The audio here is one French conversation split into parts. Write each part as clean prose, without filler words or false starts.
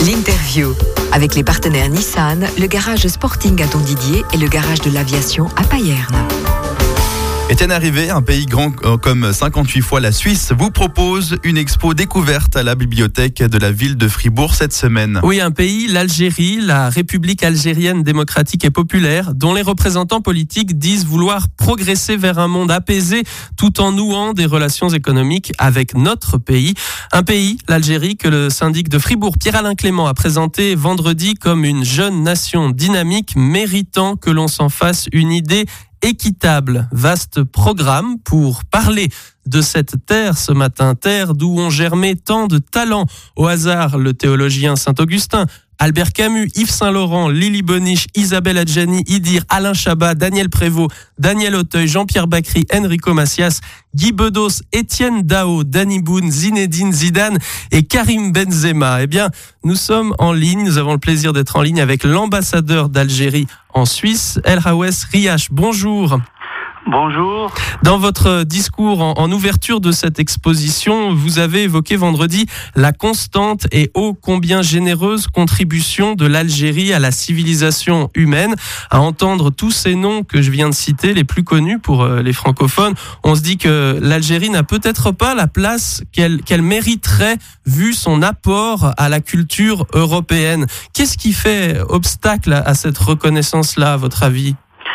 L'interview. Avec les partenaires Nissan, le garage Sporting à Dondidier et le garage de l'aviation à Payerne. Étienne Arrivé, un pays grand comme 58 fois la Suisse, vous propose une expo découverte à la bibliothèque de la ville de Fribourg cette semaine. Oui, un pays, l'Algérie, la République algérienne démocratique et populaire, dont les représentants politiques disent vouloir progresser vers un monde apaisé tout en nouant des relations économiques avec notre pays. Un pays, l'Algérie, que le syndic de Fribourg, Pierre-Alain Clément, a présenté vendredi comme une jeune nation dynamique méritant que l'on s'en fasse une idée équitable. Vaste programme pour parler de cette terre ce matin, terre d'où ont germé tant de talents. Au hasard, le théologien Saint-Augustin, Albert Camus, Yves Saint-Laurent, Lily Boniche, Isabelle Adjani, Idir, Alain Chabat, Daniel Prévost, Daniel Auteuil, Jean-Pierre Bacry, Enrico Macias, Guy Bedos, Étienne Dao, Danny Boone, Zinedine Zidane et Karim Benzema. Eh bien, nous sommes en ligne, nous avons le plaisir d'être en ligne avec l'ambassadeur d'Algérie en Suisse, El Hawes Riach. Bonjour. Bonjour. Dans votre discours en ouverture de cette exposition, vous avez évoqué vendredi la constante et ô combien généreuse contribution de l'Algérie à la civilisation humaine. À entendre tous ces noms que je viens de citer, les plus connus pour les francophones, on se dit que l'Algérie n'a peut-être pas la place qu'elle mériterait vu son apport à la culture européenne. Qu'est-ce qui fait obstacle à cette reconnaissance-là, à votre avis ?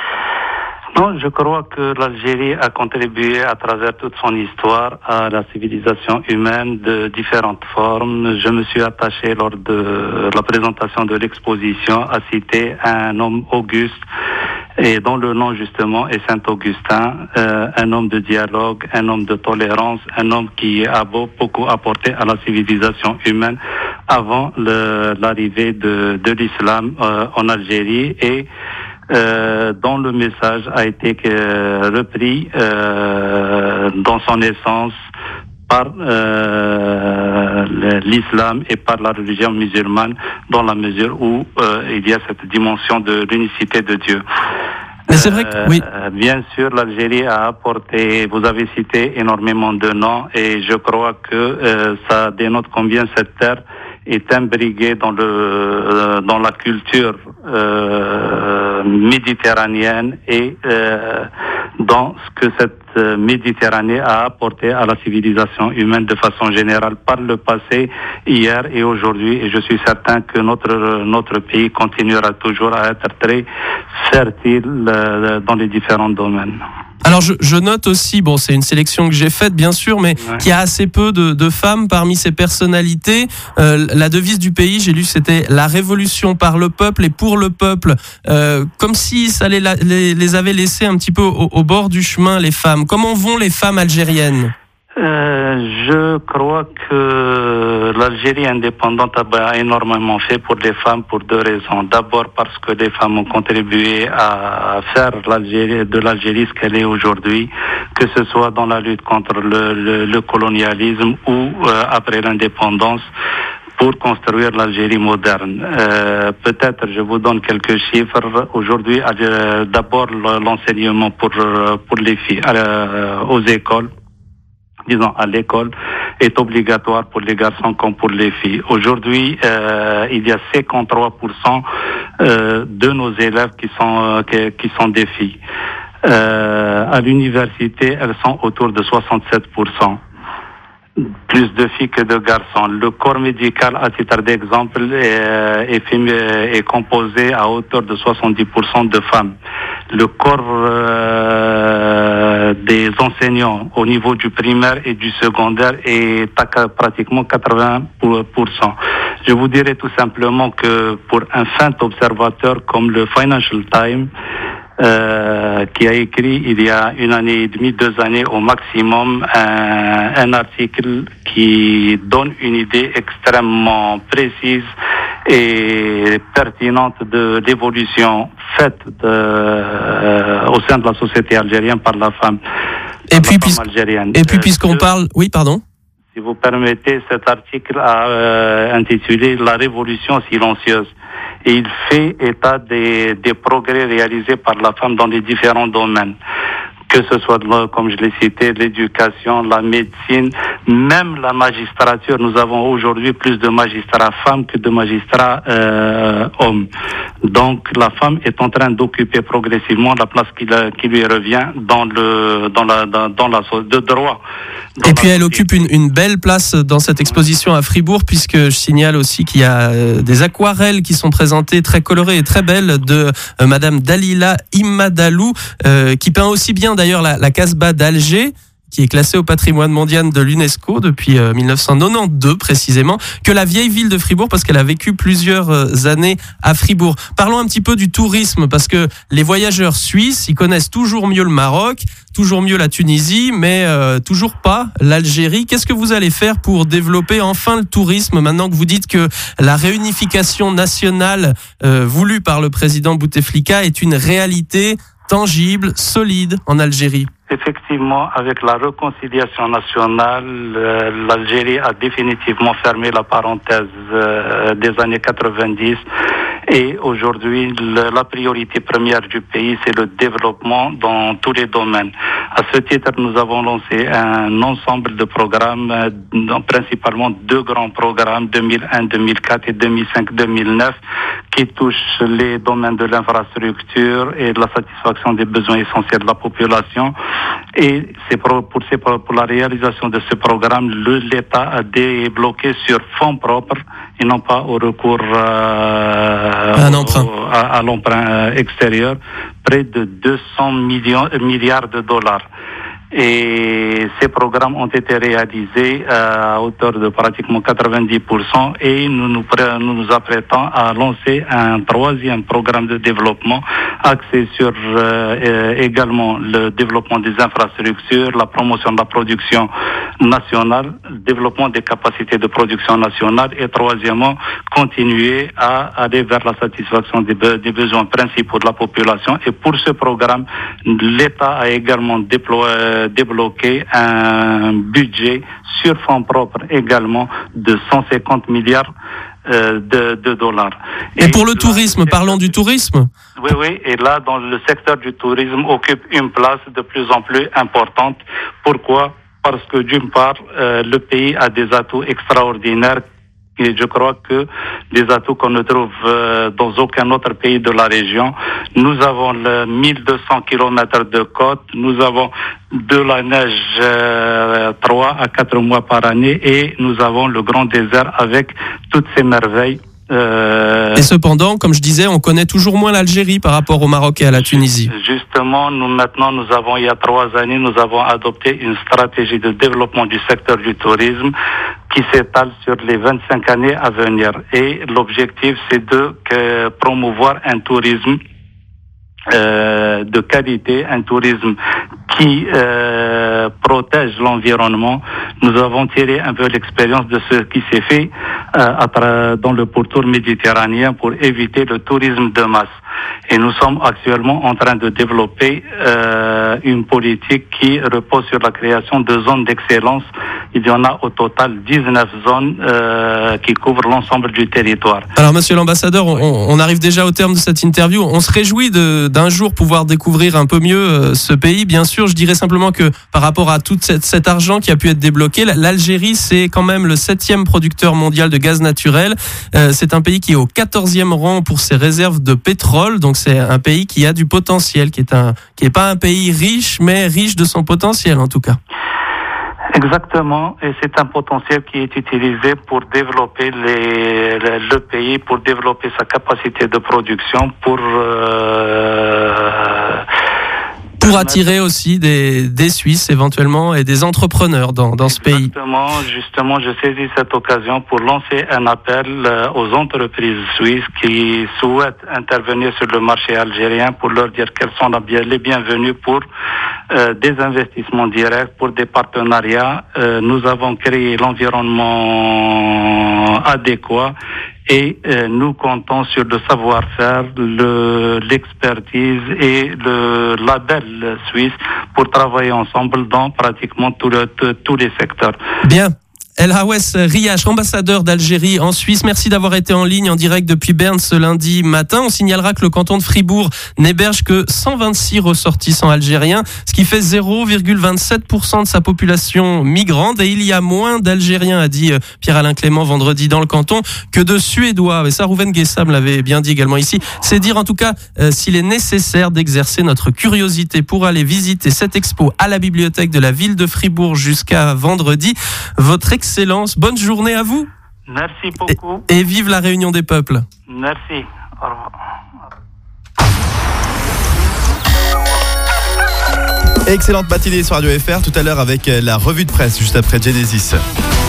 Non, je crois que l'Algérie a contribué à travers toute son histoire à la civilisation humaine de différentes formes. Je me suis attaché lors de la présentation de l'exposition à citer un homme auguste et dont le nom justement est Saint-Augustin, un homme de dialogue, un homme de tolérance, un homme qui a beaucoup apporté à la civilisation humaine avant l'arrivée de l'islam en Algérie et dont le message a été repris dans son essence par l'islam et par la religion musulmane, dans la mesure où il y a cette dimension de l'unicité de Dieu. Mais c'est vrai que, oui. Bien sûr, l'Algérie a apporté, vous avez cité énormément de noms, et je crois que ça dénote combien cette terre est imbriquée dans la culture méditerranéenne et dans ce que cette Méditerranée a apporté à la civilisation humaine de façon générale par le passé, hier et aujourd'hui, et je suis certain que notre pays continuera toujours à être très fertile dans les différents domaines. Alors je note aussi, bon c'est une sélection que j'ai faite bien sûr, mais qu'il y a assez peu de femmes parmi ces personnalités. La devise du pays, j'ai lu, c'était la révolution par le peuple et pour le peuple, comme si ça les avait laissées un petit peu au bord du chemin, les femmes. Comment vont les femmes algériennes ? Je crois que l'Algérie indépendante a énormément fait pour les femmes pour deux raisons. D'abord parce que les femmes ont contribué à faire de l'Algérie ce qu'elle est aujourd'hui, que ce soit dans la lutte contre le colonialisme ou après l'indépendance, pour construire l'Algérie moderne. Peut-être je vous donne quelques chiffres. Aujourd'hui, d'abord l'enseignement pour les filles aux écoles, disons à l'école, est obligatoire pour les garçons comme pour les filles. Aujourd'hui, il y a 53% de nos élèves qui sont des filles. À l'université, elles sont autour de 67%. Plus de filles que de garçons. Le corps médical, à titre d'exemple, est composé à hauteur de 70% de femmes. Le corps des enseignants au niveau du primaire et du secondaire est à pratiquement 80%. Je vous dirais tout simplement que pour un fin observateur comme le Financial Times, qui a écrit il y a 1 année et demie, 2 années au maximum, un article qui donne une idée extrêmement précise et pertinente de l'évolution faite au sein de la société algérienne par la femme. Puisqu'on parle... Oui, pardon. Si vous permettez, cet article a intitulé « La révolution silencieuse ». Et il fait état des progrès réalisés par la femme dans les différents domaines. que ce soit, comme je l'ai cité, l'éducation, la médecine, même la magistrature. Nous avons aujourd'hui plus de magistrats femmes que de magistrats hommes. Donc la femme est en train d'occuper progressivement la place qui lui revient dans de droit. Et puis elle occupe une belle place dans cette exposition à Fribourg, puisque je signale aussi qu'il y a des aquarelles qui sont présentées très colorées et très belles de Madame Dalila Imadalou, qui peint aussi bien d'ailleurs la Casbah d'Alger, qui est classée au patrimoine mondial de l'UNESCO depuis 1992 précisément, que la vieille ville de Fribourg, parce qu'elle a vécu plusieurs années à Fribourg. Parlons un petit peu du tourisme, parce que les voyageurs suisses, ils connaissent toujours mieux le Maroc, toujours mieux la Tunisie, mais toujours pas l'Algérie. Qu'est-ce que vous allez faire pour développer enfin le tourisme, maintenant que vous dites que la réunification nationale voulue par le président Bouteflika est une réalité tangible, solide en Algérie? Effectivement, avec la réconciliation nationale, l'Algérie a définitivement fermé la parenthèse des années 90. Et aujourd'hui, la priorité première du pays, c'est le développement dans tous les domaines. À ce titre, nous avons lancé un ensemble de programmes, principalement 2 grands programmes, 2001-2004 et 2005-2009, qui touchent les domaines de l'infrastructure et de la satisfaction des besoins essentiels de la population. Et c'est pour la réalisation de ce programme, l'État a débloqué sur fonds propres et non pas au recours à l'emprunt extérieur, près de 200 milliards de dollars. Et ces programmes ont été réalisés à hauteur de pratiquement 90%, et nous nous apprêtons à lancer un 3e programme de développement axé sur également le développement des infrastructures, la promotion de la production nationale, le développement des capacités de production nationale, et troisièmement, continuer à aller vers la satisfaction des besoins principaux de la population. Et pour ce programme, l'État a également débloqué un budget sur fonds propres également de 150 milliards de dollars. Et pour le tourisme, parlons du tourisme. Oui, et là, dans le secteur du tourisme, occupe une place de plus en plus importante. Pourquoi? Parce que d'une part, le pays a des atouts extraordinaires, et je crois que des atouts qu'on ne trouve dans aucun autre pays de la région. Nous avons 1200 kilomètres de côte, nous avons de la neige 3 à 4 mois par année, et nous avons le grand désert avec toutes ces merveilles. Et cependant, comme je disais, on connaît toujours moins l'Algérie par rapport au Maroc et à la Tunisie. Justement, il y a 3 années, nous avons adopté une stratégie de développement du secteur du tourisme qui s'étale sur les 25 années à venir. Et l'objectif, c'est de promouvoir un tourisme de qualité, un tourisme qui protège l'environnement. Nous avons tiré un peu l'expérience de ce qui s'est fait dans le pourtour méditerranéen pour éviter le tourisme de masse. Et nous sommes actuellement en train de développer une politique qui repose sur la création de zones d'excellence. Il y en a au total 19 zones qui couvrent l'ensemble du territoire. Alors, monsieur l'ambassadeur, on arrive déjà au terme de cette interview. On se réjouit d'un jour pouvoir découvrir un peu mieux ce pays. Bien sûr, je dirais simplement que par rapport à tout cet argent qui a pu être débloqué, l'Algérie, c'est quand même le 7e producteur mondial de gaz naturel. C'est un pays qui est au 14e rang pour ses réserves de pétrole. Donc, c'est un pays qui a du potentiel, qui est pas un pays riche, mais riche de son potentiel en tout cas. Exactement, et c'est un potentiel qui est utilisé pour développer le pays, pour développer sa capacité de production, pour attirer aussi des Suisses éventuellement et des entrepreneurs dans ce pays. Justement, je saisis cette occasion pour lancer un appel aux entreprises suisses qui souhaitent intervenir sur le marché algérien, pour leur dire qu'elles sont les bienvenues pour des investissements directs, pour des partenariats. Nous avons créé l'environnement adéquat. Et nous comptons sur le savoir-faire, l'expertise et le label suisse pour travailler ensemble dans pratiquement tous les secteurs. Bien. El Hawes Riach, ambassadeur d'Algérie en Suisse, merci d'avoir été en ligne en direct depuis Berne ce lundi matin. On signalera que le canton de Fribourg n'héberge que 126 ressortissants algériens, ce qui fait 0,27% de sa population migrante. Et il y a moins d'Algériens, a dit Pierre-Alain Clément vendredi dans le canton, que de Suédois. Et ça, Rouven Guessam l'avait bien dit également ici. C'est dire en tout cas s'il est nécessaire d'exercer notre curiosité pour aller visiter cette expo à la bibliothèque de la ville de Fribourg jusqu'à vendredi. Votre Excellence, bonne journée à vous. Merci beaucoup. Et vive la réunion des peuples. Merci. Au revoir. Excellente matinée sur Radio FR, tout à l'heure avec la revue de presse juste après Genesis.